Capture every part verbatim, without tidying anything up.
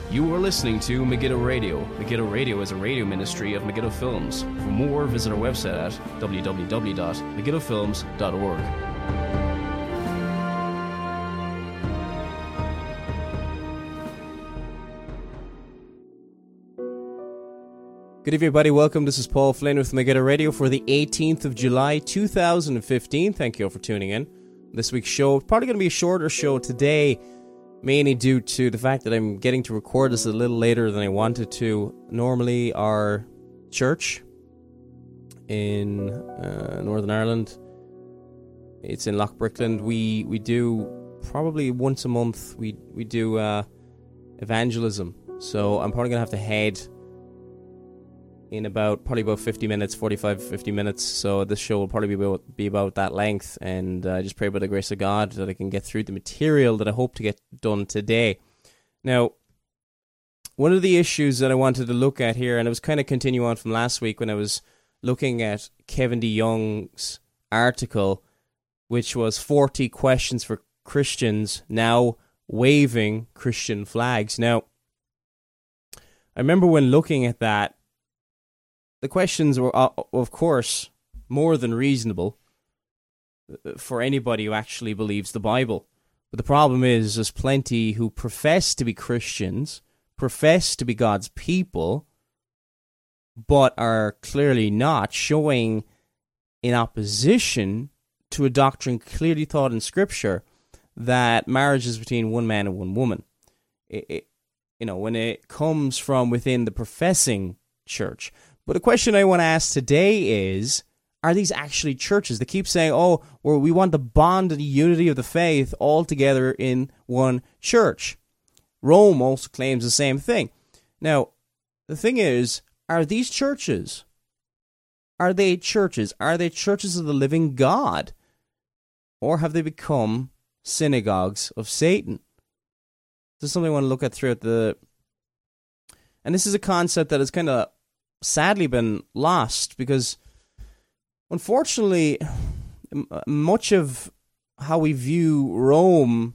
You are listening to Megiddo Radio. Megiddo Radio is a radio ministry of Megiddo Films. For more, visit our website at w w w dot megiddo films dot org. Good evening, everybody. Welcome. This is Paul Flynn with Megiddo Radio for the eighteenth of July, two thousand fifteen. Thank you all for tuning in. This week's show, probably going to be a shorter show today, mainly due to the fact that I'm getting to record this a little later than I wanted to. Normally, our church in uh, Northern Ireland, it's in Lochbrickland, we we do probably once a month, we, we do uh, evangelism. So I'm probably going to have to head in about, probably about fifty minutes, forty-five, fifty minutes. So this show will probably be about, be about that length. And I uh, just pray by the grace of God that I can get through the material that I hope to get done today. Now, one of the issues that I wanted to look at here, and it was kind of continue on from last week when I was looking at Kevin DeYoung's article, which was forty questions for Christians now waving Christian flags. Now, I remember when looking at that, the questions were, uh, of course, more than reasonable for anybody who actually believes the Bible. But the problem is, there's plenty who profess to be Christians, profess to be God's people, but are clearly not, showing in opposition to a doctrine clearly taught in Scripture that marriage is between one man and one woman. It, it, you know, when it comes from within the professing church. But the question I want to ask today is, are these actually churches? They keep saying, oh, well, we want the bond and the unity of the faith all together in one church. Rome also claims the same thing. Now, the thing is, are these churches? Are they churches? Are they churches of the living God? Or have they become synagogues of Satan? This is something I want to look at throughout the... And this is a concept that is kind of sadly been lost, because unfortunately much of how we view Rome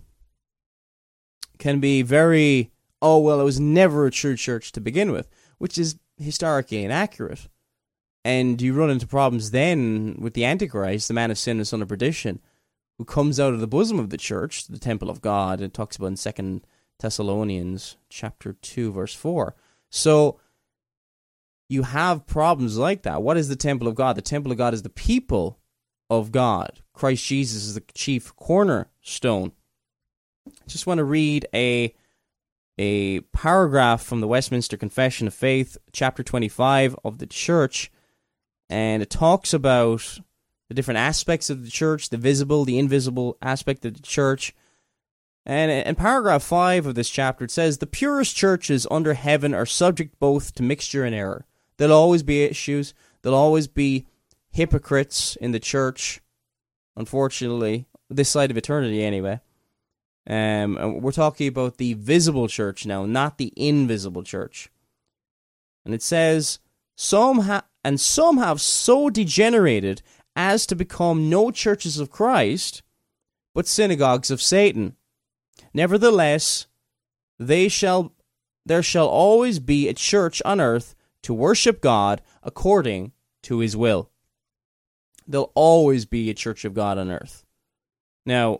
can be very, oh well, it was never a true church to begin with, which is historically inaccurate. And you run into problems then with the Antichrist, the man of sin and son of perdition, who comes out of the bosom of the church, the temple of God. It talks about in Second Thessalonians chapter two verse four. So you have problems like that. What is the temple of God? The temple of God is the people of God. Christ Jesus is the chief cornerstone. I just want to read a, a paragraph from the Westminster Confession of Faith, chapter twenty-five of the church, and it talks about the different aspects of the church, the visible, the invisible aspect of the church. And in paragraph five of this chapter, it says, the purest churches under heaven are subject both to mixture and error. There'll always be issues. There'll always be hypocrites in the church, unfortunately, this side of eternity anyway. Um, and we're talking about the visible church now, not the invisible church. And it says, some ha- and some have so degenerated as to become no churches of Christ, but synagogues of Satan. Nevertheless, they shall there shall always be a church on earth to worship God according to his will. There'll always be a church of God on earth. Now,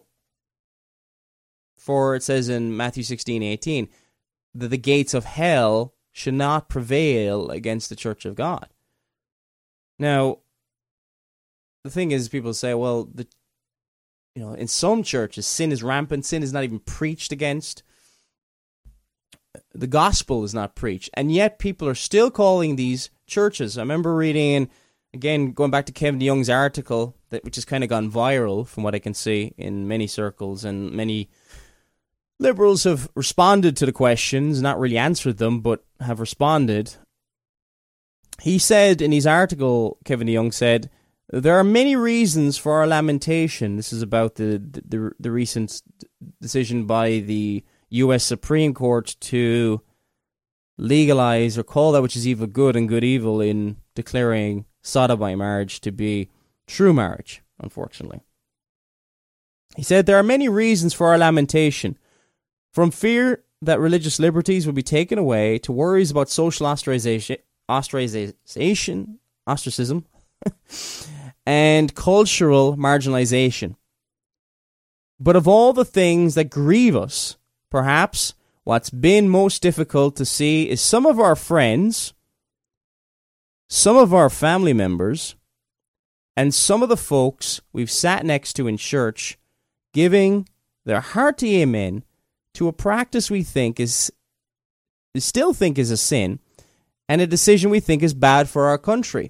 for it says in Matthew sixteen eighteen that the gates of hell should not prevail against the church of God. Now, the thing is, people say, well, the you know, in some churches, sin is rampant, sin is not even preached against. The gospel is not preached, and yet people are still calling these churches. I remember reading, again, going back to Kevin DeYoung's article, that which has kind of gone viral from what I can see in many circles, and many liberals have responded to the questions, not really answered them, but have responded. He said in his article, Kevin DeYoung said, there are many reasons for our lamentation. This is about the, the, the recent decision by the U S Supreme Court to legalize or call that which is evil good and good evil in declaring sodomite marriage to be true marriage, unfortunately. He said, there are many reasons for our lamentation. From fear that religious liberties will be taken away to worries about social ostracization, ostracization, ostracism, and cultural marginalization. But of all the things that grieve us, perhaps what's been most difficult to see is some of our friends, some of our family members, and some of the folks we've sat next to in church giving their hearty amen to a practice we think is, still think is a sin, and a decision we think is bad for our country.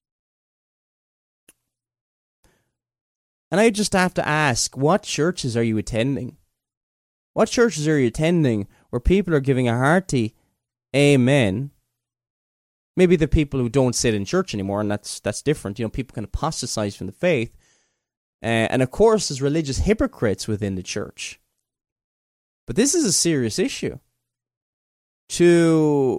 And I just have to ask, what churches are you attending? What churches are you attending where people are giving a hearty amen? Maybe the people who don't sit in church anymore, and that's that's different. You know, people can apostatize from the faith. Uh, and of course, there's religious hypocrites within the church. But this is a serious issue. To,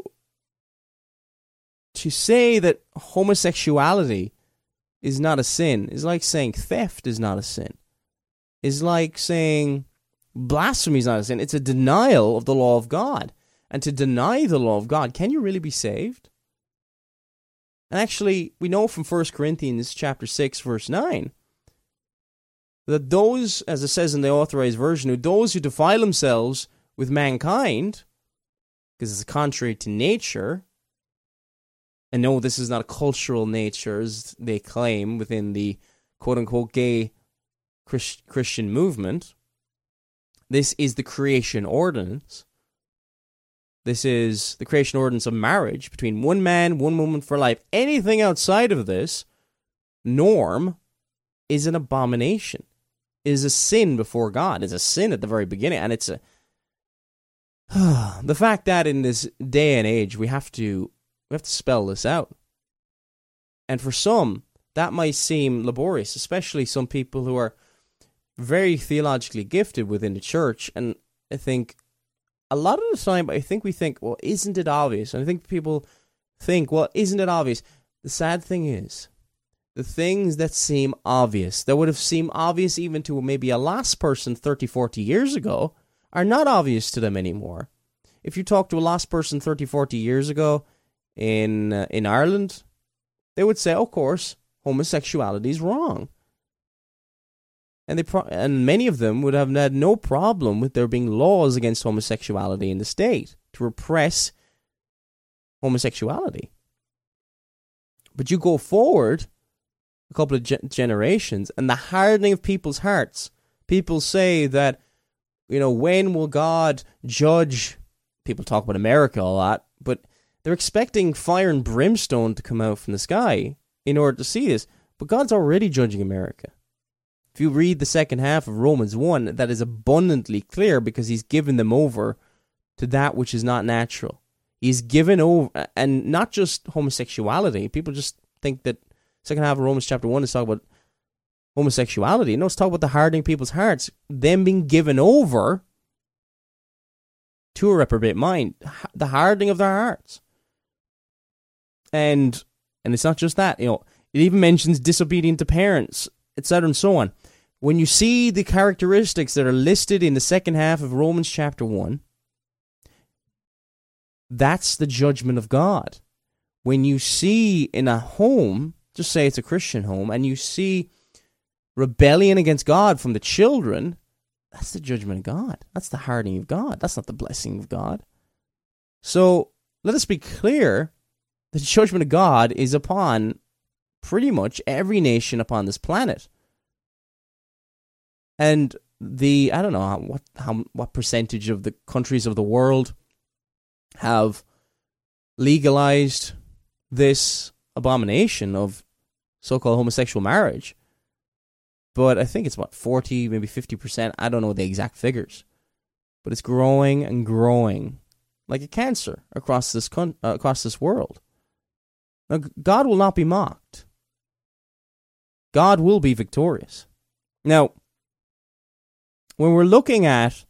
to say that homosexuality is not a sin is like saying theft is not a sin. Is like saying blasphemy is not a sin. It's a denial of the law of God. And to deny the law of God, can you really be saved? And actually, we know from First Corinthians chapter six, verse nine, that those, as it says in the Authorized Version, those who defile themselves with mankind, because it's contrary to nature, and no, this is not a cultural nature, as they claim within the quote-unquote gay Christ- Christian movement. This is the creation ordinance. This is the creation ordinance of marriage between one man, one woman for life. Anything outside of this norm is an abomination, is a sin before God, is a sin at the very beginning. And it's a the fact that in this day and age we have to we have to spell this out. And for some, that might seem laborious, especially some people who are very theologically gifted within the church. And I think a lot of the time, I think we think, well, isn't it obvious? And I think people think, well, isn't it obvious? The sad thing is, the things that seem obvious, that would have seemed obvious even to maybe a lost person thirty, forty years ago, are not obvious to them anymore. If you talk to a lost person thirty, forty years ago in uh, in Ireland, they would say, of course, homosexuality is wrong. And they pro- and many of them would have had no problem with there being laws against homosexuality in the state to repress homosexuality. But you go forward a couple of ge- generations, and the hardening of people's hearts. People say that, you know, when will God judge? People talk about America a lot, but they're expecting fire and brimstone to come out from the sky in order to see this. But God's already judging America. If you read the second half of Romans one, that is abundantly clear because he's given them over to that which is not natural. He's given over, and not just homosexuality. People just think that second half of Romans chapter one is talking about homosexuality. No, it's talking about the hardening people's hearts, them being given over to a reprobate mind, the hardening of their hearts. And and it's not just that, you know, it even mentions disobedient to parents, et cetera and so on. When you see the characteristics that are listed in the second half of Romans chapter one, that's the judgment of God. When you see in a home, just say it's a Christian home, and you see rebellion against God from the children, that's the judgment of God. That's the hardening of God. That's not the blessing of God. So let us be clear, the judgment of God is upon pretty much every nation upon this planet. And the, I don't know how, what how what percentage of the countries of the world have legalized this abomination of so-called homosexual marriage. But I think it's what, forty, maybe fifty percent. I don't know the exact figures. But it's growing and growing like a cancer across this con- uh, across this world. Now, God will not be mocked. God will be victorious. Now, when we're looking at,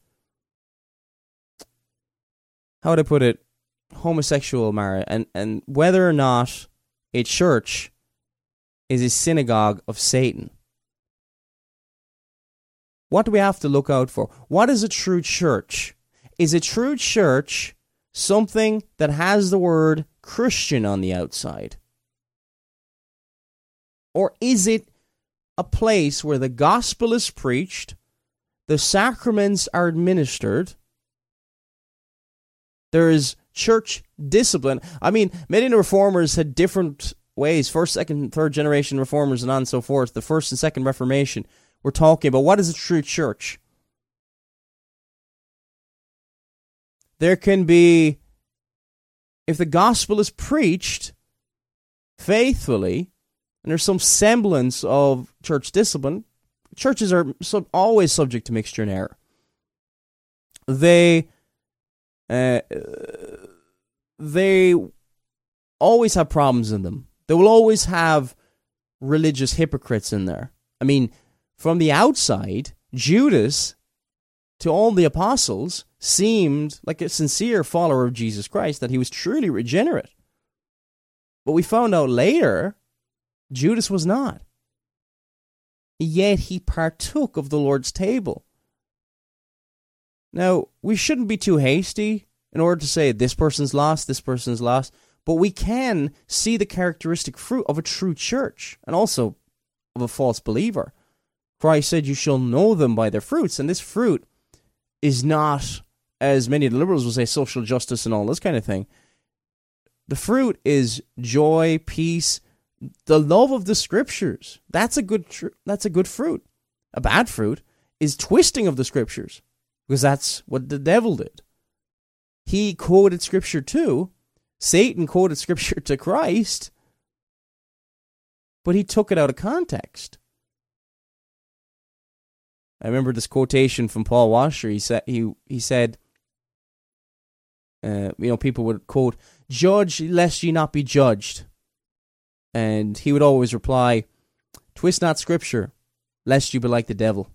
how would I put it, homosexual marriage, and, and whether or not a church is a synagogue of Satan, what do we have to look out for? What is a true church? is a true church something that has the word Christian on the outside? Or is it a place where the gospel is preached, the sacraments are administered, there is church discipline? I mean, many of the reformers had different ways, first, second, third generation reformers and on and so forth. The first and second Reformation, we're talking about what is a true church. There can be, if the gospel is preached faithfully, and there's some semblance of church discipline, churches are sub- always subject to mixture and error. They, uh, they always have problems in them. They will always have religious hypocrites in there. I mean, from the outside, Judas, to all the apostles, seemed like a sincere follower of Jesus Christ, that he was truly regenerate. But we found out later, Judas was not. Yet he partook of the Lord's table. Now, we shouldn't be too hasty in order to say this person's lost, this person's lost, but we can see the characteristic fruit of a true church and also of a false believer. Christ said, you shall know them by their fruits, and this fruit is not, as many of the liberals will say, social justice and all this kind of thing. The fruit is joy, peace, the love of the scriptures. That's a good tr- that's a good fruit. A bad fruit is twisting of the scriptures, because that's what the devil did. He quoted scripture too. Satan quoted scripture to Christ, but he took it out of context. I remember this quotation from Paul Washer. He said, he, he said, uh, you know, people would quote, "Judge lest ye not be judged." And he would always reply, "Twist not scripture, lest you be like the devil."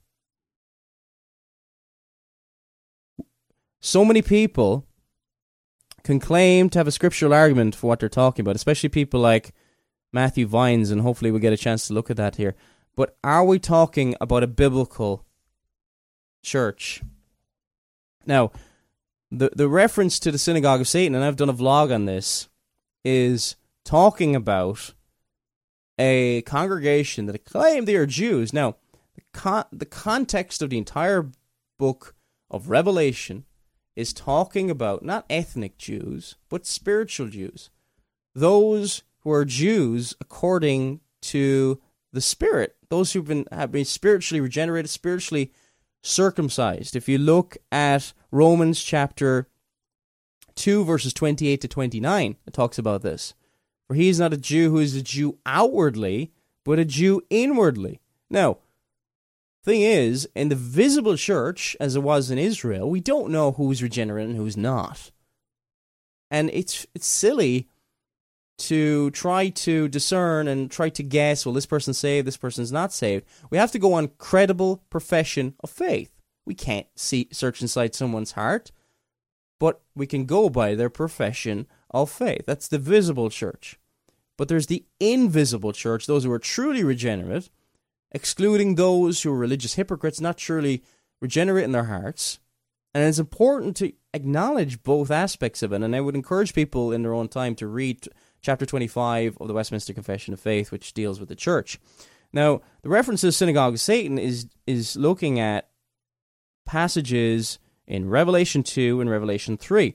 So many people can claim to have a scriptural argument for what they're talking about, especially people like Matthew Vines, and hopefully we'll get a chance to look at that here. But are we talking about a biblical church? Now, the the reference to the synagogue of Satan, and I've done a vlog on this, is talking about a congregation that claim they are Jews. Now, the, con- the context of the entire book of Revelation is talking about not ethnic Jews, but spiritual Jews. Those who are Jews according to the Spirit. Those who've been, have been spiritually regenerated, spiritually circumcised. If you look at Romans chapter two, verses twenty-eight to twenty-nine, it talks about this. For he is not a Jew who is a Jew outwardly, but a Jew inwardly. Now, thing is, in the visible church, as it was in Israel, we don't know who's regenerate and who's not. And it's it's silly to try to discern and try to guess, well, this person's saved, this person's not saved. We have to go on credible profession of faith. We can't see search inside someone's heart, but we can go by their profession of faith. That's the visible church. But there's the invisible church, those who are truly regenerate, excluding those who are religious hypocrites, not truly regenerate in their hearts. And it's important to acknowledge both aspects of it. And I would encourage people in their own time to read chapter twenty-five of the Westminster Confession of Faith, which deals with the church. Now, the reference to the synagogue of Satan is, is looking at passages in Revelation two and Revelation three.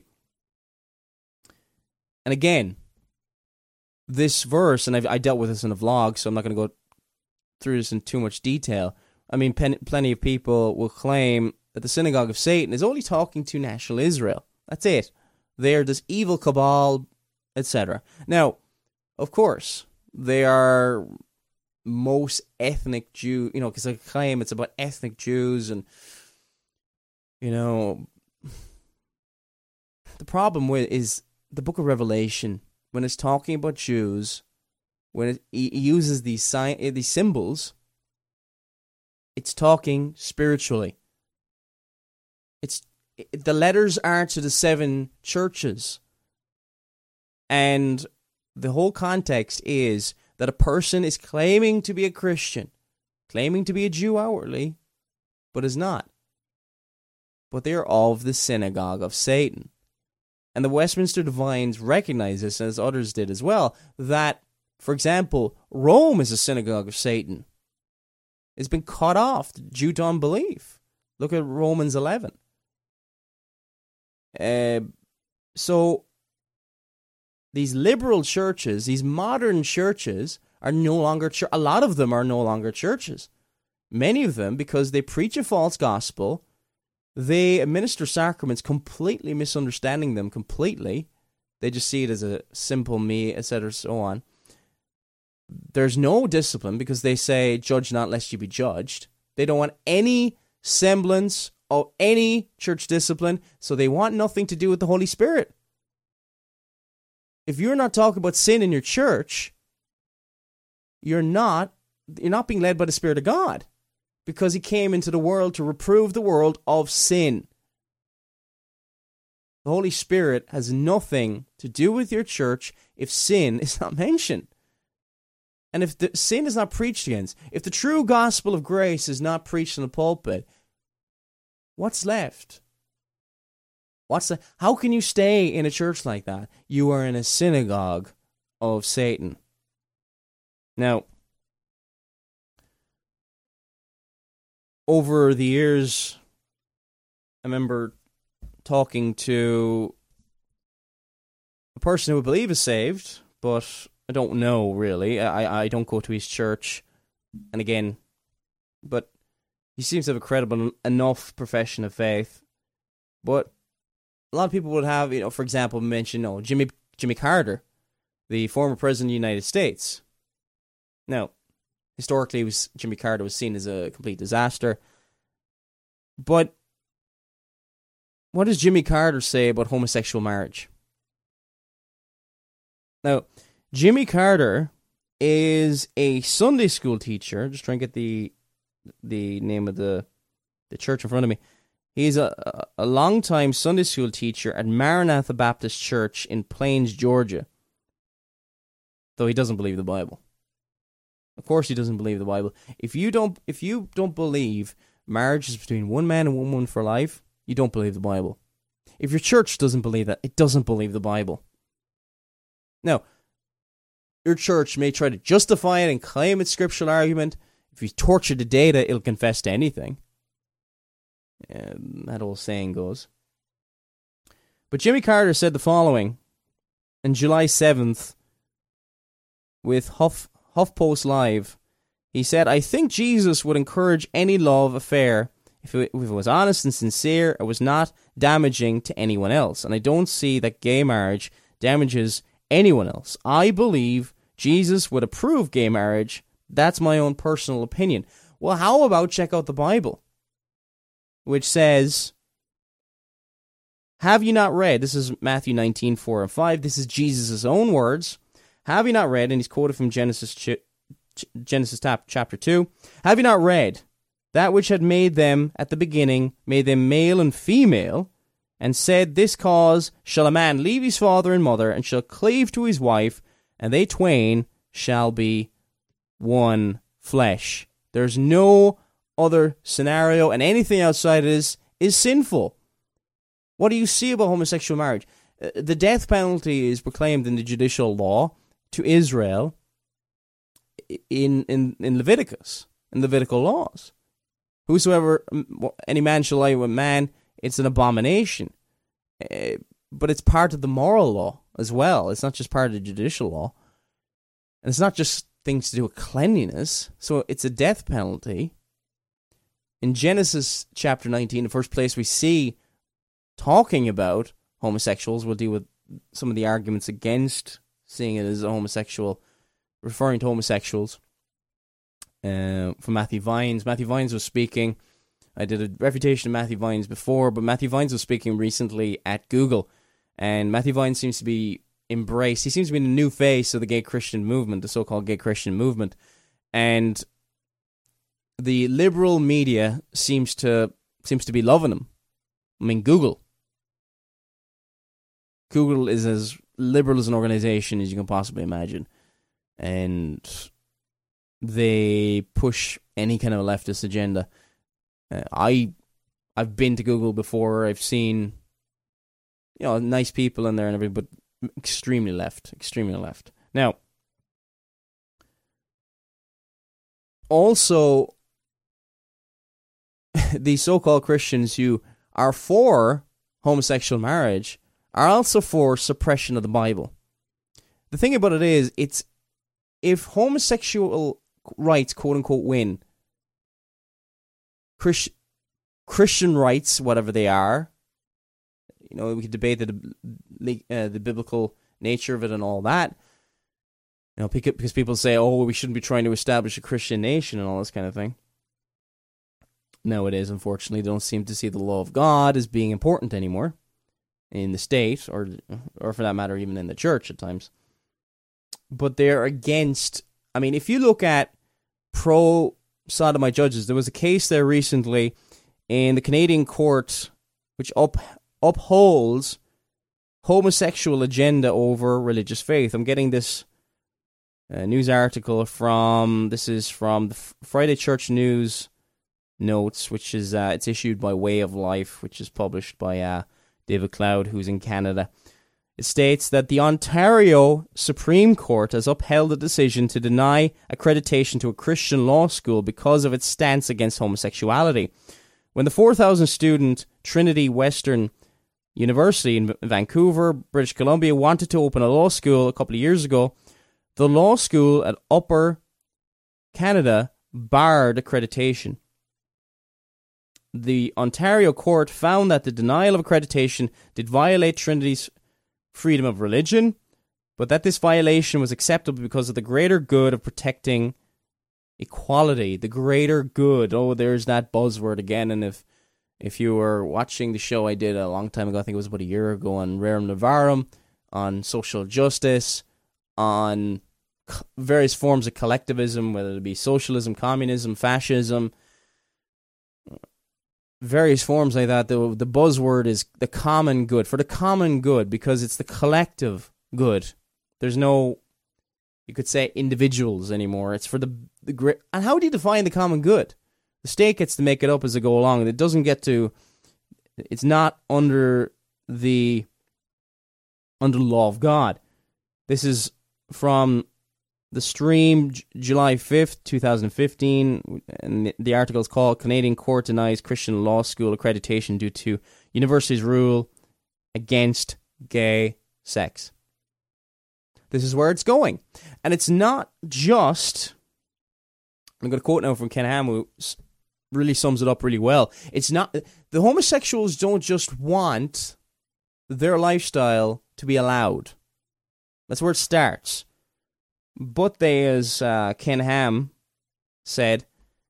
And again, this verse, and I've, I dealt with this in a vlog, so I'm not going to go through this in too much detail. I mean, pen, plenty of people will claim that the synagogue of Satan is only talking to national Israel. That's it. They're this evil cabal, et cetera. Now, of course, they are most ethnic Jew, you know, because they claim it's about ethnic Jews, and, you know, the problem with is the book of Revelation, when it's talking about Jews, when it, it uses these sign, these symbols, it's talking spiritually. It's it, the letters are to the seven churches, and the whole context is that a person is claiming to be a Christian, claiming to be a Jew outwardly, but is not. but they are of the synagogue of Satan. And the Westminster Divines recognize this, as others did as well, that, for example, Rome is a synagogue of Satan. It's been cut off due to unbelief. Look at Romans eleven. Uh, so, these liberal churches, these modern churches, are no longer, ch- a lot of them are no longer churches. Many of them, because they preach a false gospel, they administer sacraments completely misunderstanding them completely. They just see it as a simple me, et cetera, so on. There's no discipline because they say, judge not lest you be judged. They don't want any semblance of any church discipline, so they want nothing to do with the Holy Spirit. If you're not talking about sin in your church, you're not, you're not being led by the Spirit of God, because he came into the world to reprove the world of sin. The Holy Spirit has nothing to do with your church if sin is not mentioned. And if the sin is not preached against, if the true gospel of grace is not preached in the pulpit, what's left? What's the, how can you stay in a church like that? You are in a synagogue of Satan. Now, over the years, I remember talking to a person who I believe is saved, but I don't know, really. I, I don't go to his church. And again, but he seems to have a credible enough profession of faith. But a lot of people would have, you know, for example, mention, oh, Jimmy Jimmy Carter, the former president of the United States. Now, historically, was, Jimmy Carter was seen as a complete disaster. But what does Jimmy Carter say about homosexual marriage? Now, Jimmy Carter is a Sunday school teacher. Just trying to get the the name of the the church in front of me. He's a, a long-time Sunday school teacher at Maranatha Baptist Church in Plains, Georgia. Though he doesn't believe the Bible. Of course he doesn't believe the Bible. If you don't if you don't believe marriage is between one man and one woman for life, you don't believe the Bible. If your church doesn't believe that, it doesn't believe the Bible. Now, your church may try to justify it and claim its scriptural argument. If you torture the data, it'll confess to anything. Um, that old saying goes. But Jimmy Carter said the following on July seventh with Huff, HuffPost Live. He said, I think Jesus would encourage any love affair if it, if it was honest and sincere, it was not damaging to anyone else. And I don't see that gay marriage damages anyone else. I believe Jesus would approve gay marriage. That's my own personal opinion. Well, how about check out the Bible, which says, have you not read, this is Matthew nineteen, four and five, this is Jesus' own words, have you not read, and he's quoted from Genesis ch- ch- Genesis tap, chapter two, have you not read, that which had made them at the beginning, made them male and female, and said, this cause shall a man leave his father and mother, and shall cleave to his wife, and they twain shall be one flesh. There's no other scenario, and anything outside of this is sinful. What do you see about homosexual marriage? Uh, the death penalty is proclaimed in the judicial law to Israel in, in, in Leviticus, in Levitical laws. Whosoever, any man shall lie with man, it's an abomination. Uh, but it's part of the moral law as well. It's not just part of the judicial law. And it's not just things to do with cleanliness. So it's a death penalty. In Genesis chapter nineteen, the first place we see talking about homosexuals, we'll deal with some of the arguments against seeing it as a homosexual, referring to homosexuals. Uh, from Matthew Vines. Matthew Vines was speaking. I did a refutation of Matthew Vines before, but Matthew Vines was speaking recently at Google. And Matthew Vines seems to be embraced. He seems to be the new face of the gay Christian movement, the so-called gay Christian movement. And the liberal media seems to seems to be loving him. I mean, Google. Google is as liberal as an organization as you can possibly imagine. And they push any kind of leftist agenda. Uh, I I've been to Google before. I've seen, you know, nice people in there and everything, but extremely left, extremely left. Now, also, these so-called Christians who are for homosexual marriage are also for suppression of the Bible. The thing about it is, it's if homosexual rights, quote-unquote, win, Christ, Christian rights, whatever they are, you know, we could debate the, uh, the biblical nature of it and all that, you know, because people say, oh, we shouldn't be trying to establish a Christian nation and all this kind of thing. Nowadays, unfortunately, they don't seem to see the law of God as being important anymore in the state, or or for that matter, even in the church at times. But they're against, I mean, if you look at pro-sodomite judges, there was a case there recently in the Canadian court which up, upholds homosexual agenda over religious faith. I'm getting this uh, news article from, this is from the Friday Church News Notes, which is, uh, it's issued by Way of Life, which is published by uh, David Cloud, who's in Canada. It states that the Ontario Supreme Court has upheld a decision to deny accreditation to a Christian law school because of its stance against homosexuality. When the four thousand student Trinity Western University in Vancouver, British Columbia, wanted to open a law school a couple of years ago, the law school at Upper Canada barred accreditation. The Ontario court found that the denial of accreditation did violate Trinity's freedom of religion, but that this violation was acceptable because of the greater good of protecting equality. The greater good. Oh, there's that buzzword again. And if if you were watching the show I did a long time ago, I think it was about a year ago, on Rerum Novarum, on social justice, on various forms of collectivism, whether it be socialism, communism, fascism, various forms like that, the the buzzword is the common good, for the common good, because it's the collective good. There's no, you could say, individuals anymore. It's for the, the great. And how do you define the common good? The state gets to make it up as they go along. It doesn't get to, it's not under the, under the law of God. This is from The Stream, J- July fifth, twenty fifteen, and the article is called Canadian Court Denies Christian Law School Accreditation Due to University's Rule Against Gay Sex. This is where it's going. And it's not just, I'm going to quote now from Ken Ham, who really sums it up really well. It's not, the homosexuals don't just want their lifestyle to be allowed. That's where it starts. But they, as uh, Ken Ham said,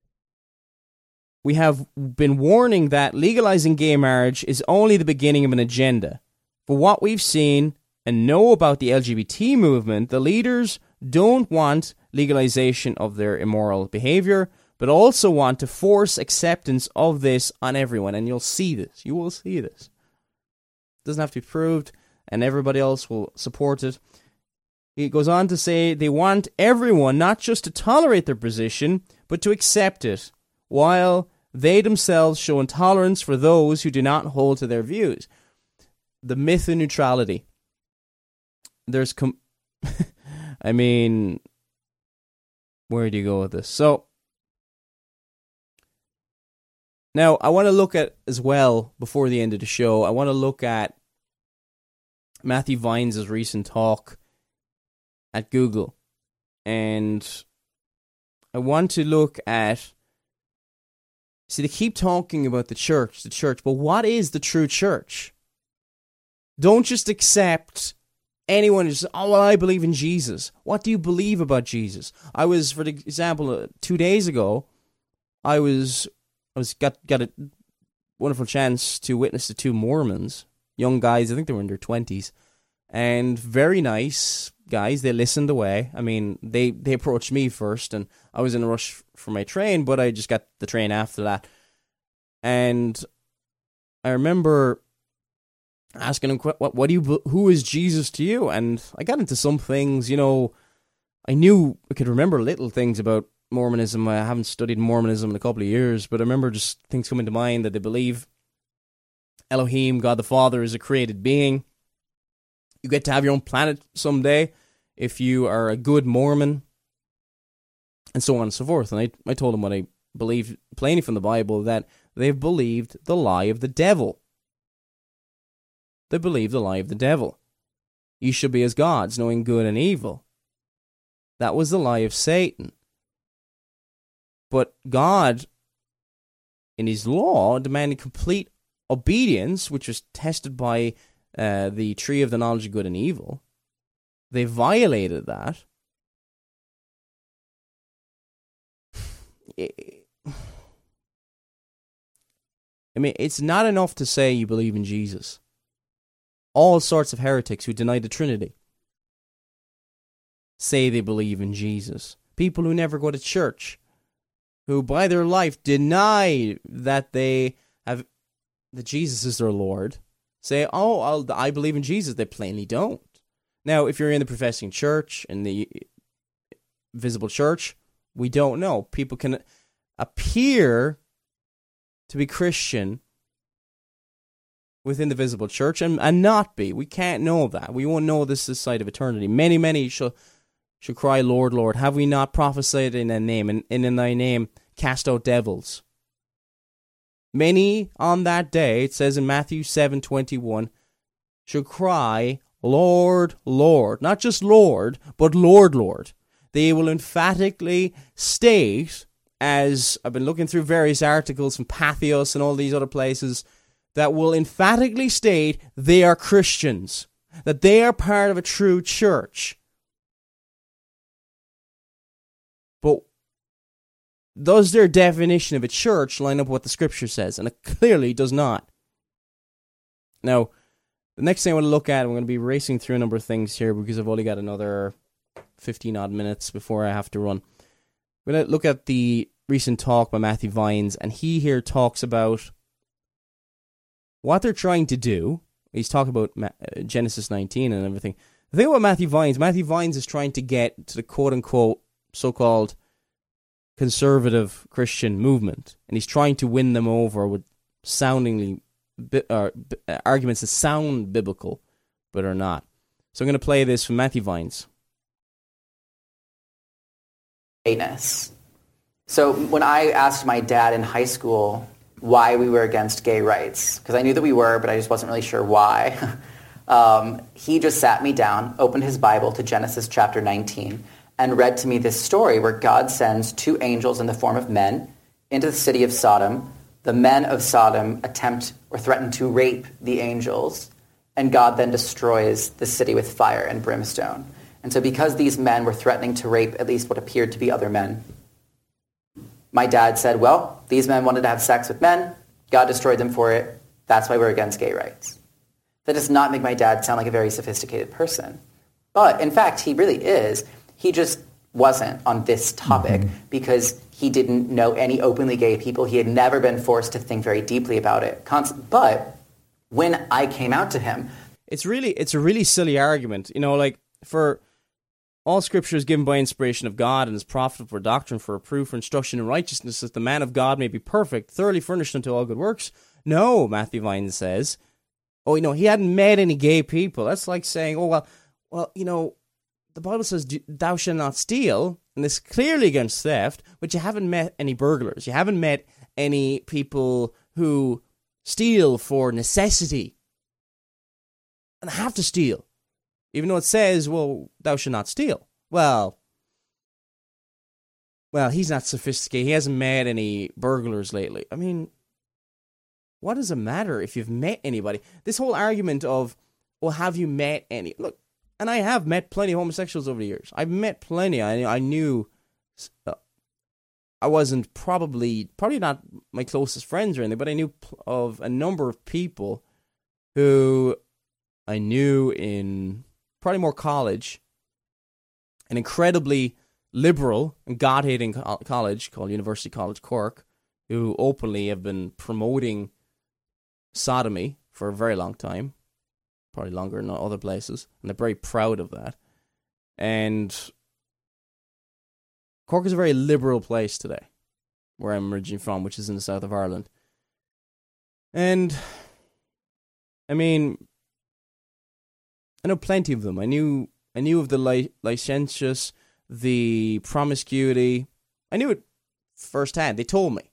we have been warning that legalizing gay marriage is only the beginning of an agenda. For what we've seen and know about the L G B T movement, the leaders don't want legalization of their immoral behavior, but also want to force acceptance of this on everyone. And you'll see this. You will see this. It doesn't have to be proved, and everybody else will support it. It goes on to say they want everyone not just to tolerate their position, but to accept it, while they themselves show intolerance for those who do not hold to their views. The myth of neutrality. There's, com- I mean, where do you go with this? So, now I want to look at, as well, before the end of the show, I want to look at Matthew Vines' recent talk at Google. And I want to look at, see, they keep talking about the church, the church, but what is the true church? Don't just accept anyone who says, oh, well, I believe in Jesus. What do you believe about Jesus? I was, for example, uh, two days ago, I was, I was got, got a wonderful chance to witness to two Mormons, young guys, I think they were in their twenties, and very nice guys. They listened away. I mean, they, they approached me first, and I was in a rush for my train, but I just got the train after that. And I remember asking him, what, what do you, who is Jesus to you? And I got into some things, you know, I knew, I could remember little things about Mormonism. I haven't studied Mormonism in a couple of years, but I remember just things coming to mind that they believe Elohim, God the Father, is a created being. You get to have your own planet someday if you are a good Mormon, and so on and so forth. And I, I told him what I believe plainly from the Bible, that they've believed the lie of the devil. They believe the lie of the devil. You shall be as gods, knowing good and evil. That was the lie of Satan. But God, in his law, demanded complete obedience, which was tested by uh, the tree of the knowledge of good and evil. They violated that. I mean, it's not enough to say you believe in Jesus. All sorts of heretics who deny the Trinity say they believe in Jesus. People who never go to church, who by their life deny that they have, that Jesus is their Lord, say, oh, I'll, I believe in Jesus. They plainly don't. Now, if you're in the professing church, in the visible church, we don't know. People can appear to be Christian within the visible church and, and not be. We can't know that. We won't know this this side of eternity. Many, many shall, shall cry, Lord, Lord, have we not prophesied in thy name, and, and in thy name cast out devils? Many on that day, it says in Matthew seven twenty-one, shall cry, Lord, Lord. Not just Lord, but Lord, Lord. They will emphatically state, as I've been looking through various articles from Patheos and all these other places, that will emphatically state they are Christians, that they are part of a true church. But does their definition of a church line up with what the Scripture says? And it clearly does not. Now, the next thing I want to look at, I'm going to be racing through a number of things here because I've only got another fifteen odd minutes before I have to run. I'm going to look at the recent talk by Matthew Vines, and he here talks about what they're trying to do. He's talking about Genesis nineteen and everything. The thing about Matthew Vines, Matthew Vines is trying to get to the quote-unquote so-called conservative Christian movement, and he's trying to win them over with soundingly bi- uh, bi- arguments that sound biblical, but are not. So I'm going to play this from Matthew Vines. So when I asked my dad in high school why we were against gay rights, because I knew that we were, but I just wasn't really sure why, um, he just sat me down, opened his Bible to Genesis chapter nineteen, and read to me this story where God sends two angels in the form of men into the city of Sodom. The men of Sodom attempt or threaten to rape the angels, and God then destroys the city with fire and brimstone. And so because these men were threatening to rape at least what appeared to be other men, my dad said, well, these men wanted to have sex with men. God destroyed them for it. That's why we're against gay rights. That does not make my dad sound like a very sophisticated person. But, in fact, he really is. He just wasn't on this topic mm-hmm. because he didn't know any openly gay people. He had never been forced to think very deeply about it. But when I came out to him... It's really, it's a really silly argument. You know, like, for... all Scripture is given by inspiration of God and is profitable for doctrine, for reproof, for instruction in righteousness, that the man of God may be perfect, thoroughly furnished unto all good works. No, Matthew Vines says. Oh, you know, he hadn't met any gay people. That's like saying, oh, well, well, you know, the Bible says, thou shalt not steal, and it's clearly against theft, but you haven't met any burglars. You haven't met any people who steal for necessity and have to steal. Even though it says, well, thou shalt not steal. Well, well, he's not sophisticated. He hasn't met any burglars lately. I mean, what does it matter if you've met anybody? This whole argument of, well, have you met any? Look, and I have met plenty of homosexuals over the years. I've met plenty. I, I knew uh, I wasn't probably, probably not my closest friends or anything, but I knew of a number of people who I knew in... probably more college, an incredibly liberal and God-hating co- college called University College Cork, who openly have been promoting sodomy for a very long time, probably longer than other places, and they're very proud of that. And Cork is a very liberal place today, where I'm originally from, which is in the south of Ireland. And I mean, I know plenty of them. I knew I knew of the li- licentious, the promiscuity. I knew it firsthand. They told me.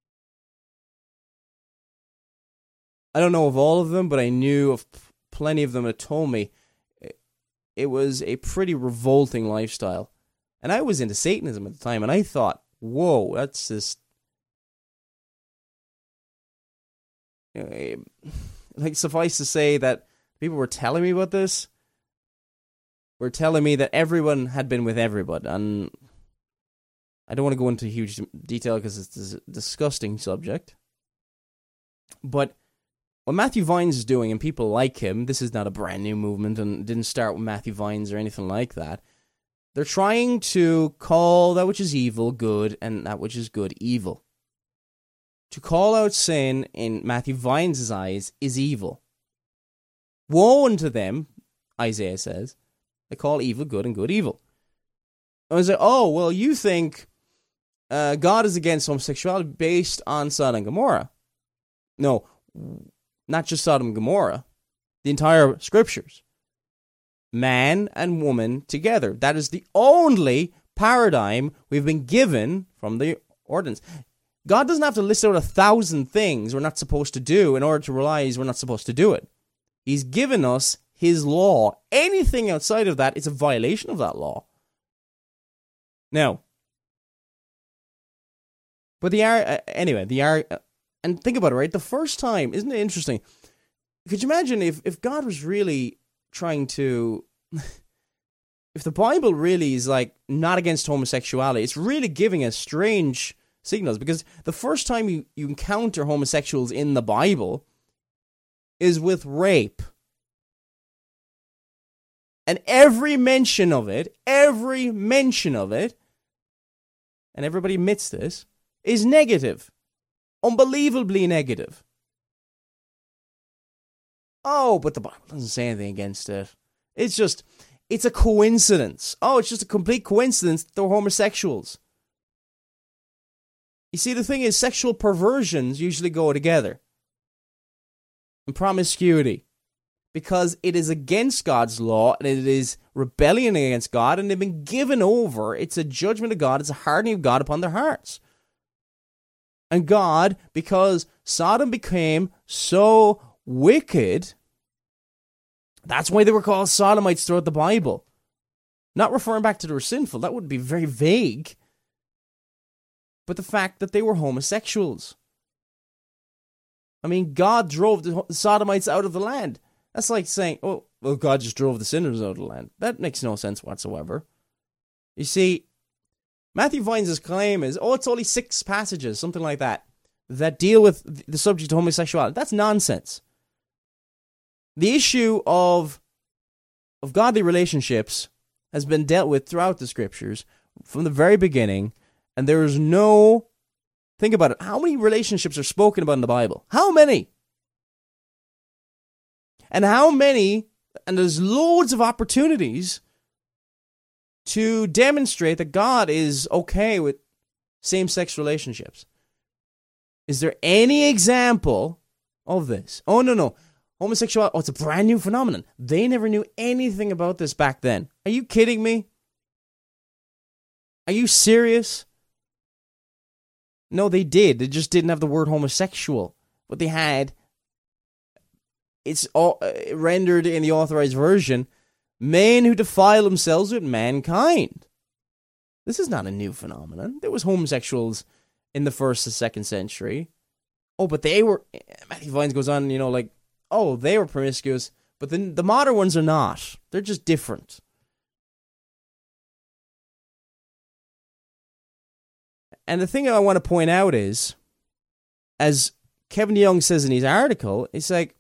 I don't know of all of them, but I knew of plenty of them that told me it was a pretty revolting lifestyle. And I was into Satanism at the time, and I thought, whoa, that's just... Like, suffice to say that people were telling me about this, were telling me that everyone had been with everyone, and I don't want to go into huge detail because it's a disgusting subject. But what Matthew Vines is doing, and people like him, this is not a brand new movement, and it didn't start with Matthew Vines or anything like that. They're trying to call that which is evil good, and that which is good evil. To call out sin in Matthew Vines' eyes is evil. Woe unto them, Isaiah says, they call evil good and good evil. I was like, oh, well, you think uh, God is against homosexuality based on Sodom and Gomorrah. No, not just Sodom and Gomorrah. The entire scriptures. Man and woman together. That is the only paradigm we've been given from the ordinance. God doesn't have to list out a thousand things we're not supposed to do in order to realize we're not supposed to do it. He's given us his law. Anything outside of that is a violation of that law. Now, but the uh, anyway, the uh, and think about it, right? The first time, isn't it interesting? Could you imagine if, if God was really trying to, if the Bible really is like not against homosexuality, it's really giving us strange signals, because the first time you, you encounter homosexuals in the Bible is with rape. And every mention of it, every mention of it, and everybody admits this, is negative. Unbelievably negative. Oh, but the Bible doesn't say anything against it. It's just, it's a coincidence. Oh, it's just a complete coincidence that they're homosexuals. You see, the thing is, sexual perversions usually go together. And promiscuity. Because it is against God's law, and it is rebellion against God, and they've been given over. It's a judgment of God. It's a hardening of God upon their hearts. And God, because Sodom became so wicked, that's why they were called Sodomites throughout the Bible. Not referring back to they were sinful. That would be very vague. But the fact that they were homosexuals. I mean, God drove the Sodomites out of the land. That's like saying, oh, well, God just drove the sinners out of the land. That makes no sense whatsoever. You see, Matthew Vines' claim is, oh, it's only six passages, something like that, that deal with the subject of homosexuality. That's nonsense. The issue of, of godly relationships has been dealt with throughout the scriptures from the very beginning, and there is no... Think about it. How many relationships are spoken about in the Bible? How many? And how many, and there's loads of opportunities to demonstrate that God is okay with same-sex relationships. Is there any example of this? Oh, no, no. Homosexuality, oh, it's a brand new phenomenon. They never knew anything about this back then. Are you kidding me? Are you serious? No, they did. They just didn't have the word homosexual. But they had, it's all, uh, rendered in the authorized version, men who defile themselves with mankind. This is not a new phenomenon. There was homosexuals in the first and second century. Oh, but they were, Matthew Vines goes on, you know, like, oh, they were promiscuous, but the, the modern ones are not. They're just different. And the thing I want to point out is, as Kevin Young says in his article, it's like,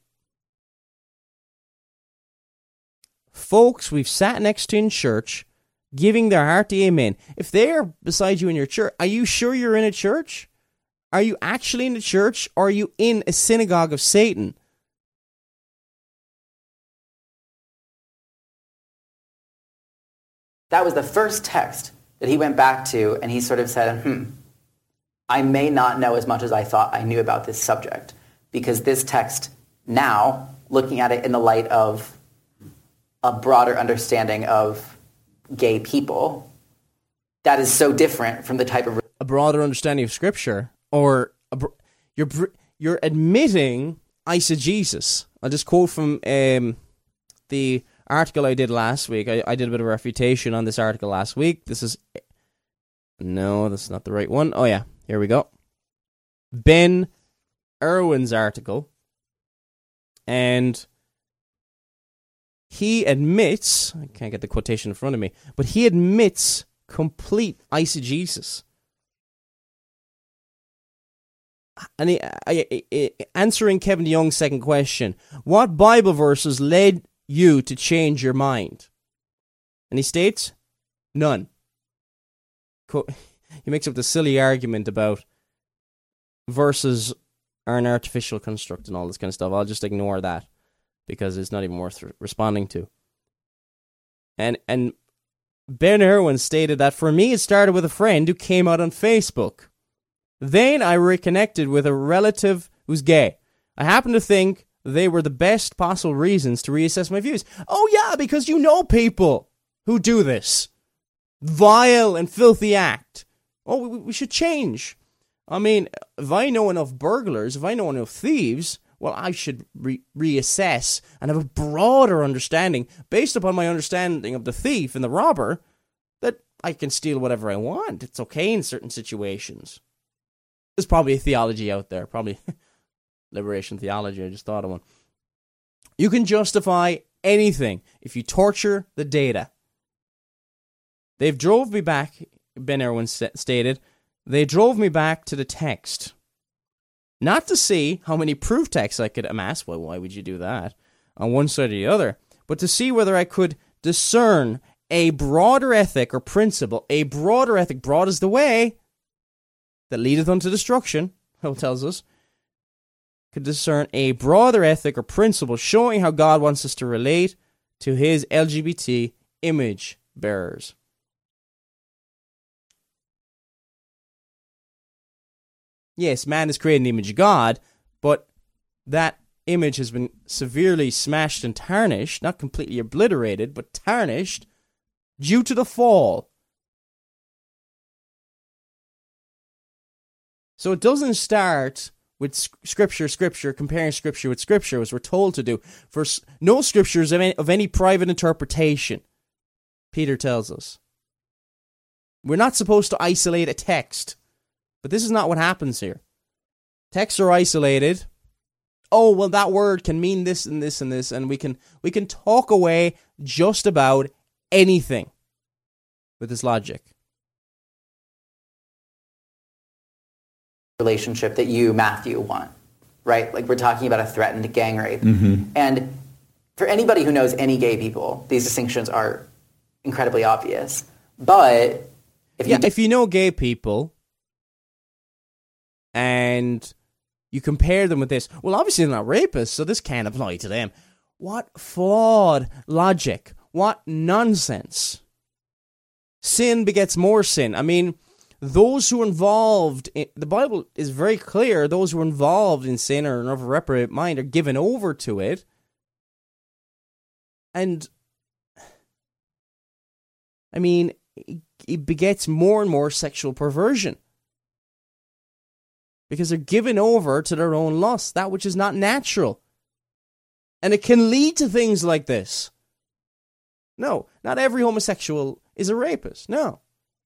folks we've sat next to in church, giving their heart to amen. If they're beside you in your church, are you sure you're in a church? Are you actually in a church, or are you in a synagogue of Satan? That was the first text that he went back to, and he sort of said, hmm, I may not know as much as I thought I knew about this subject, because this text now looking at it in the light of a broader understanding of gay people. That is so different from the type of... A broader understanding of Scripture, or a br- you're br- you're admitting eisegesis. I'll just quote from um, the article I did last week. I, I did a bit of a refutation on this article last week. This is... No, that's not the right one. Oh yeah, here we go. Ben Irwin's article. And he admits, I can't get the quotation in front of me, but he admits complete eisegesis. And he, I, I, answering Kevin DeYoung's second question, what Bible verses led you to change your mind? And he states, none. He makes up the silly argument about verses are an artificial construct and all this kind of stuff. I'll just ignore that because it's not even worth re- responding to. And and Ben Irwin stated that for me it started with a friend who came out on Facebook. Then I reconnected with a relative who's gay. I happen to think they were the best possible reasons to reassess my views. Oh yeah, because you know people who do this. Vile and filthy act. Oh, we, we should change. I mean, if I know enough burglars, if I know enough thieves, well, I should re- reassess and have a broader understanding, based upon my understanding of the thief and the robber, that I can steal whatever I want. It's okay in certain situations. There's probably a theology out there, probably liberation theology, I just thought of one. You can justify anything if you torture the data. They've drove me back, Ben Irwin stated, they drove me back to the text. Not to see how many proof texts I could amass, well, why would you do that, on one side or the other, but to see whether I could discern a broader ethic or principle, a broader ethic, broad is the way that leadeth unto destruction, it tells us, could discern a broader ethic or principle showing how God wants us to relate to his L G B T image bearers. Yes, man is created in the image of God, but that image has been severely smashed and tarnished, not completely obliterated, but tarnished due to the fall. So it doesn't start with scripture, scripture, comparing scripture with scripture, as we're told to do. For no scriptures of any, of any private interpretation, Peter tells us. We're not supposed to isolate a text. But this is not what happens here. Texts are isolated. Oh, well, that word can mean this and this and this, and we can we can talk away just about anything with this logic. Relationship that you, Matthew, want, right? Like we're talking about a threatened gang rape. Mm-hmm. And for anybody who knows any gay people, these distinctions are incredibly obvious. But if you yeah, do- if you know gay people, and you compare them with this, well, obviously they're not rapists, so this can't apply to them. What flawed logic. What nonsense. Sin begets more sin. I mean, those who are involved, in, the Bible is very clear, those who are involved in sin or of a reprobate mind are given over to it. And, I mean, it, it begets more and more sexual perversion. Because they're given over to their own lust, that which is not natural. And it can lead to things like this. No, not every homosexual is a rapist, no.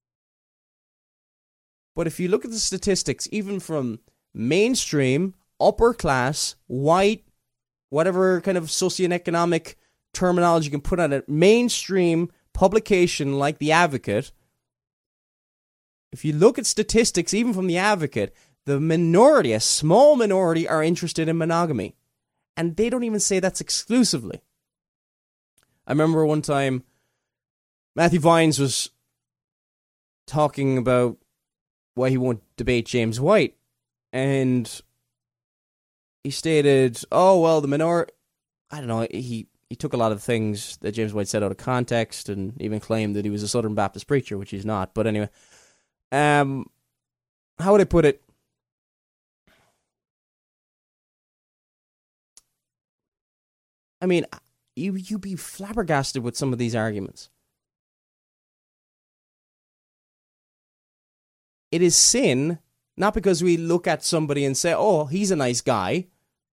But if you look at the statistics, even from mainstream, upper class, white, whatever kind of socioeconomic terminology you can put on it, mainstream publication like The Advocate, if you look at statistics, even from The Advocate, the minority, a small minority, are interested in monogamy. And they don't even say that's exclusively. I remember one time, Matthew Vines was talking about why he won't debate James White. And he stated, oh, well, the minority... I don't know, he, he took a lot of things that James White said out of context and even claimed that he was a Southern Baptist preacher, which he's not. But anyway, um, how would I put it? I mean, you you'd be flabbergasted with some of these arguments. It is sin, not because we look at somebody and say, oh, he's a nice guy.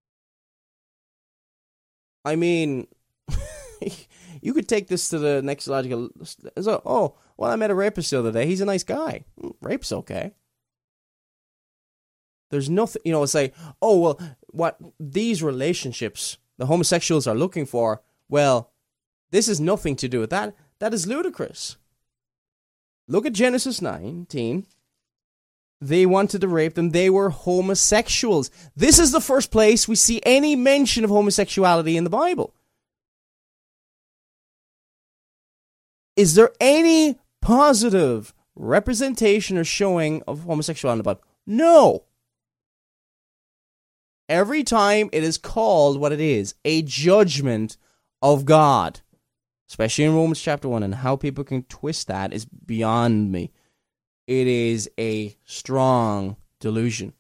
I mean, you could take this to the next logical... So, oh, well, I met a rapist the other day. He's a nice guy. Rape's okay. There's nothing, you know, it's like, oh, well, what these relationships the homosexuals are looking for, well, this has nothing to do with that. That is ludicrous. Look at Genesis nineteen. They wanted to rape them. They were homosexuals. This is the first place we see any mention of homosexuality in the Bible. Is there any positive representation or showing of homosexuality in the Bible? No. Every time it is called what it is, a judgment of God. Especially in Romans chapter one, and how people can twist that is beyond me. It is a strong delusion.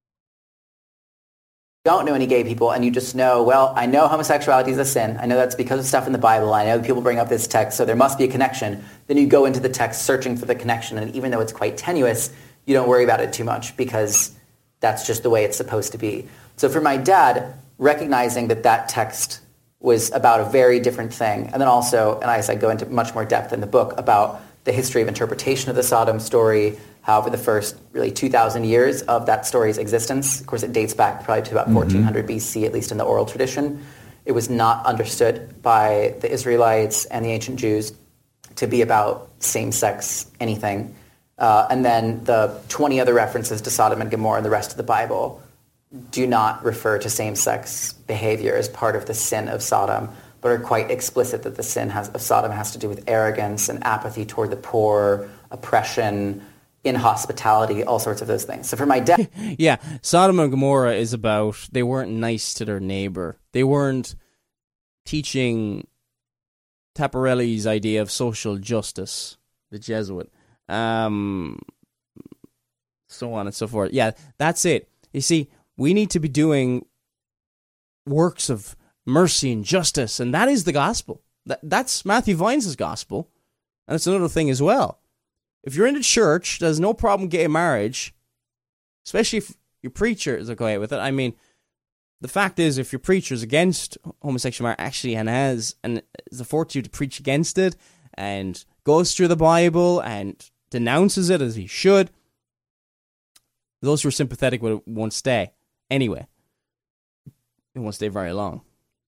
Don't know any gay people, and you just know, well, I know homosexuality is a sin. I know that's because of stuff in the Bible. I know people bring up this text, so there must be a connection. Then you go into the text searching for the connection, and even though it's quite tenuous, you don't worry about it too much because that's just the way it's supposed to be. So for my dad, recognizing that that text was about a very different thing, and then also, and as I go into much more depth in the book, about the history of interpretation of the Sodom story, how for the first really two thousand years of that story's existence, of course it dates back probably to about mm-hmm. fourteen hundred B C, at least in the oral tradition, it was not understood by the Israelites and the ancient Jews to be about same-sex anything. Uh, and then the twenty other references to Sodom and Gomorrah in the rest of the Bible do not refer to same-sex behavior as part of the sin of Sodom, but are quite explicit that the sin has, of Sodom has to do with arrogance and apathy toward the poor, oppression, inhospitality, all sorts of those things. So for my dad... yeah, Sodom and Gomorrah is about they weren't nice to their neighbor. They weren't teaching Taparelli's idea of social justice, the Jesuit, um, so on and so forth. Yeah, that's it. You see, we need to be doing works of mercy and justice, and that is the gospel. That, that's Matthew Vines' gospel, and it's another thing as well. If you're in a church, there's no problem gay marriage, especially if your preacher is okay with it. I mean, the fact is, if your preacher is against homosexual marriage, actually, and has and is afforded you to preach against it, and goes through the Bible and denounces it as he should, those who are sympathetic with it won't stay. Anyway, it won't stay very long.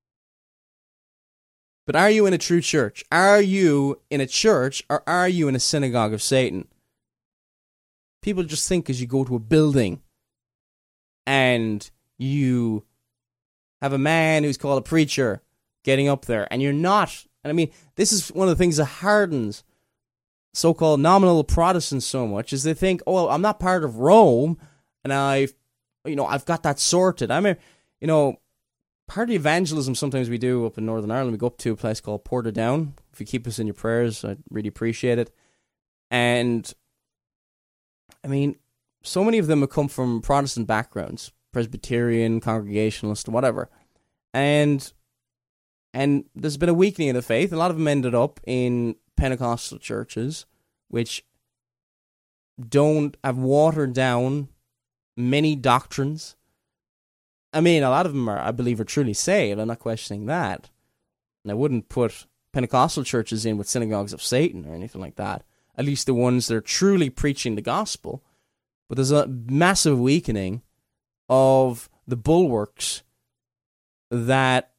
But are you in a true church? Are you in a church, or are you in a synagogue of Satan? People just think as you go to a building and you have a man who's called a preacher getting up there, and you're not. And I mean, this is one of the things that hardens so-called nominal Protestants so much, is they think, oh, I'm not part of Rome, and I've, you know, I've got that sorted. I mean, you know, part of the evangelism sometimes we do up in Northern Ireland, we go up to a place called Portadown. If you keep us in your prayers, I'd really appreciate it. And, I mean, so many of them have come from Protestant backgrounds, Presbyterian, Congregationalist, whatever. And and there's been a weakening of the faith. A lot of them ended up in Pentecostal churches, which don't have watered down many doctrines. I mean, a lot of them are, I believe, are truly saved. I'm not questioning that. And I wouldn't put Pentecostal churches in with synagogues of Satan or anything like that. At least the ones that are truly preaching the gospel. But there's a massive weakening of the bulwarks that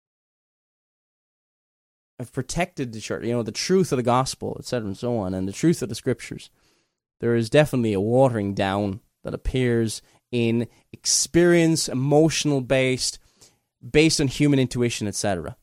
have protected the church, you know, the truth of the gospel, et cetera, and so on, and the truth of the scriptures. There is definitely a watering down that appears in experience, emotional based, based on human intuition, et cetera.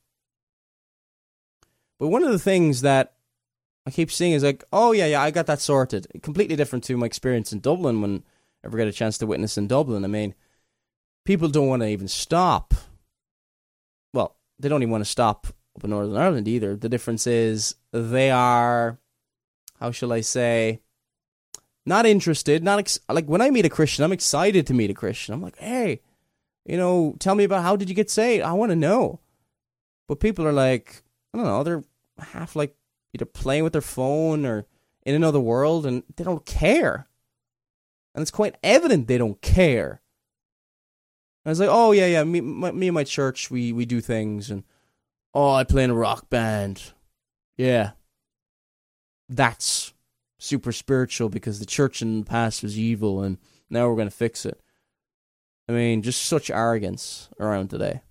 But one of the things that I keep seeing is like, oh yeah, yeah, I got that sorted. Completely different to my experience in Dublin when I ever got a chance to witness in Dublin. I mean, people don't want to even stop. Well, they don't even want to stop up in Northern Ireland either. The difference is they are, how shall I say, not interested, not ex- like when I meet a Christian, I'm excited to meet a Christian. I'm like, hey, you know, tell me about how did you get saved? I want to know. But people are like, I don't know, they're half like either playing with their phone or in another world, and they don't care. And it's quite evident they don't care. And it's like, oh, yeah, yeah, me, my, me and my church, we, we do things, and oh, I play in a rock band. Yeah. That's super spiritual because the church in the past was evil, and now we're going to fix it. I mean, just such arrogance around today.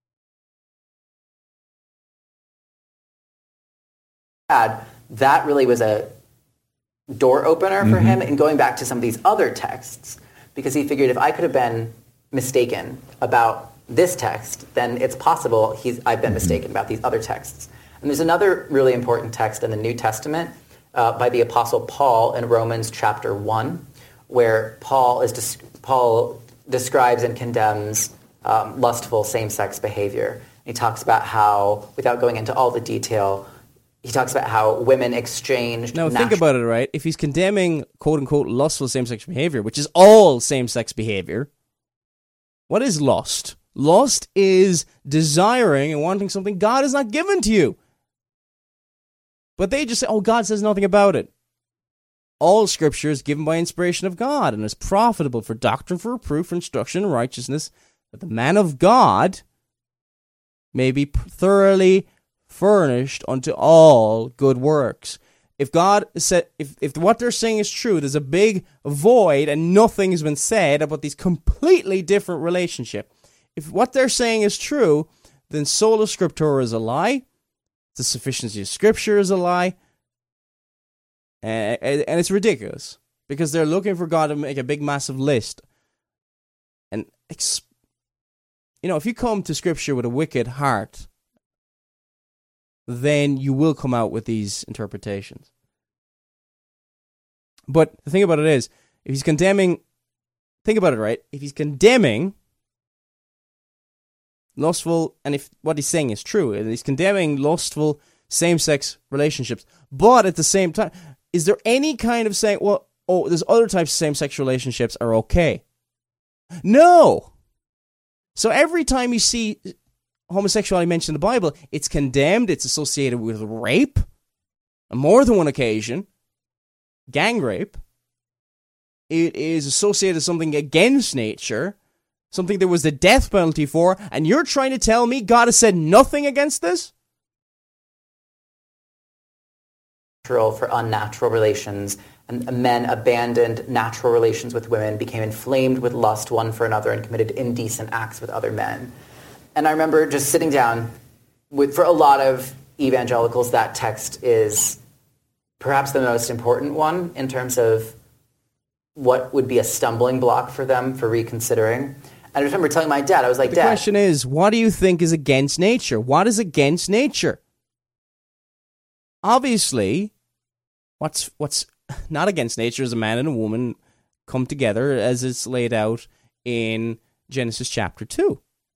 That really was a door opener for mm-hmm. him in going back to some of these other texts, because he figured if I could have been mistaken about this text, then it's possible he's I've been mm-hmm. mistaken about these other texts. And there's another really important text in the New Testament uh, by the Apostle Paul in Romans chapter one, where Paul is des- Paul describes and condemns um, lustful same-sex behavior. He talks about how, without going into all the detail, he talks about how women exchanged... Now, natu- think about it, right? If he's condemning, quote-unquote, lustful same-sex behavior, which is all same-sex behavior, what is lust? Lust is desiring and wanting something God has not given to you. But they just say, oh, God says nothing about it. All Scripture is given by inspiration of God and is profitable for doctrine, for reproof, for instruction in righteousness, that the man of God may be thoroughly furnished unto all good works. If God said, if, if what they're saying is true, there's a big void and nothing has been said about these completely different relationships. If what they're saying is true, then sola scriptura is a lie. The sufficiency of Scripture is a lie. And, and it's ridiculous because they're looking for God to make a big, massive list. And, ex- you know, if you come to Scripture with a wicked heart, then you will come out with these interpretations. But the thing about it is, if he's condemning, think about it, right? If he's condemning lustful, and if what he's saying is true, and he's condemning lustful same-sex relationships, but at the same time, is there any kind of saying, well, oh, there's other types of same-sex relationships are okay? No! So every time you see homosexuality mentioned in the Bible, it's condemned, it's associated with rape, on more than one occasion, gang rape. It is associated with something against nature, something there was the death penalty for, and you're trying to tell me God has said nothing against this? For unnatural relations, and men abandoned natural relations with women, became inflamed with lust one for another, and committed indecent acts with other men. And I remember just sitting down with, for a lot of evangelicals, that text is perhaps the most important one in terms of what would be a stumbling block for them for reconsidering. And I remember telling my dad, I was like, the Dad... The question is, what do you think is against nature? What is against nature? Obviously, what's what's not against nature is a man and a woman come together as it's laid out in Genesis chapter two.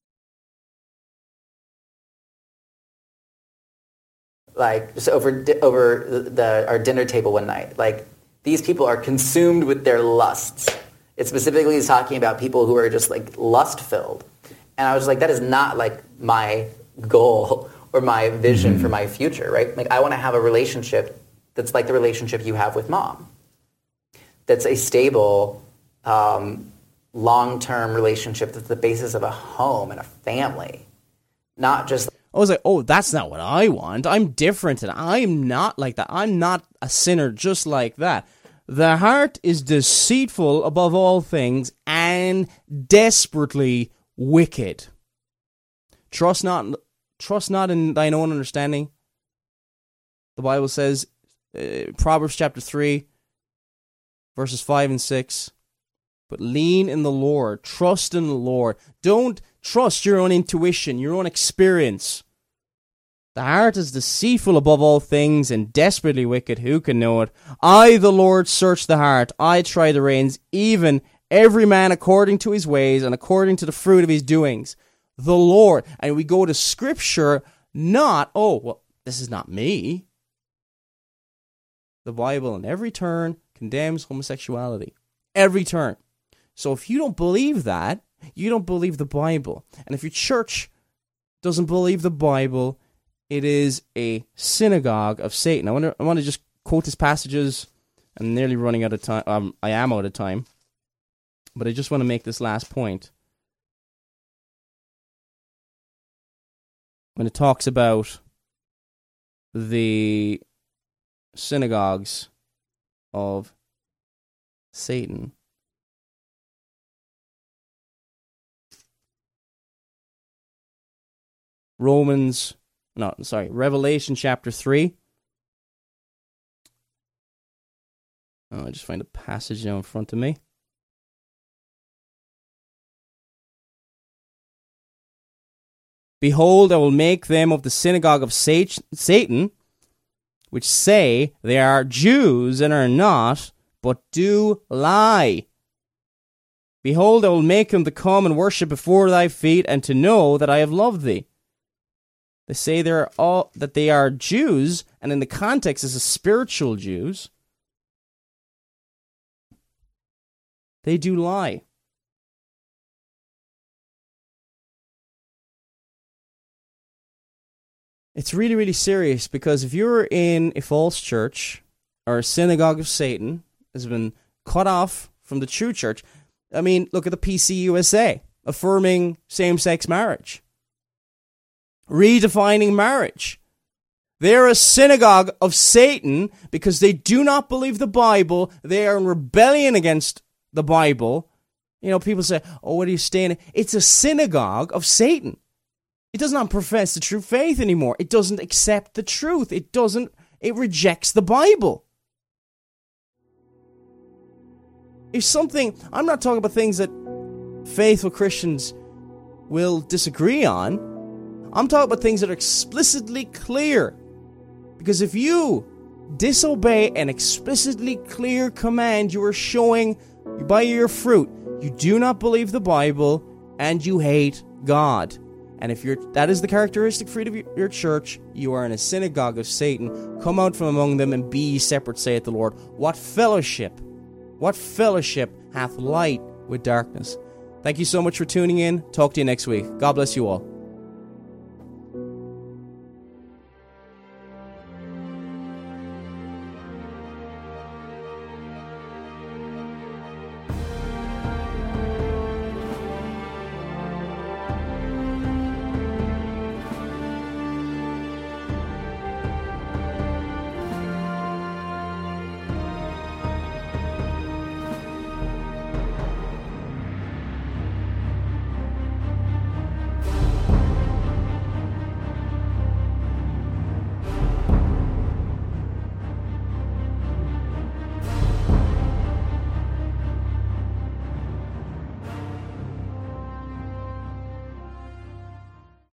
Like, just over over the, the our dinner table one night, like, these people are consumed with their lusts. It specifically is talking about people who are just, like, lust-filled. And I was like, that is not, like, my goal or my vision mm-hmm. for my future, right? Like, I want to have a relationship that's like the relationship you have with Mom. That's a stable, um, long-term relationship that's the basis of a home and a family. Not just... I was like, oh, that's not what I want. I'm different, and I'm not like that. I'm not a sinner just like that. The heart is deceitful above all things and desperately wicked. Trust not, trust not in thine own understanding. The Bible says, uh, Proverbs chapter three, verses five and six, but lean in the Lord, trust in the Lord. Don't trust your own intuition, your own experience. The heart is deceitful above all things and desperately wicked. Who can know it? I, the Lord, search the heart. I try the reins, even every man according to his ways and according to the fruit of his doings. The Lord. And we go to Scripture, not, oh, well, this is not me. The Bible, in every turn, condemns homosexuality. Every turn. So if you don't believe that, you don't believe the Bible. And if your church doesn't believe the Bible. It is a synagogue of Satan. I want to, I want to just quote his passages. I'm nearly running out of time. Um, I am out of time. But I just want to make this last point. When it talks about the synagogues of Satan. Romans, no, sorry, Revelation chapter three. Oh, I just find a passage now in front of me. Behold, I will make them of the synagogue of Satan, which say they are Jews and are not, but do lie. Behold, I will make them to come and worship before thy feet, and to know that I have loved thee. They say they are all that they are Jews, and in the context is a spiritual Jews. They do lie. It's really, really serious, because if you're in a false church or a synagogue of Satan has been cut off from the true church, I mean, look at the P C U S A, affirming same-sex marriage, redefining marriage. They're a synagogue of Satan because they do not believe the Bible. They are in rebellion against the Bible. You know, people say, oh, what are you staying in? It's a synagogue of Satan. It does not profess the true faith anymore. It doesn't accept the truth. It doesn't, it rejects the Bible. If something, I'm not talking about things that faithful Christians will disagree on. I'm talking about things that are explicitly clear. Because if you disobey an explicitly clear command, you are showing by your fruit you do not believe the Bible and you hate God. And if you're that is the characteristic fruit of your church, you are in a synagogue of Satan. Come out from among them and be ye separate, saith the Lord. What fellowship, what fellowship hath light with darkness? Thank you so much for tuning in. Talk to you next week. God bless you all.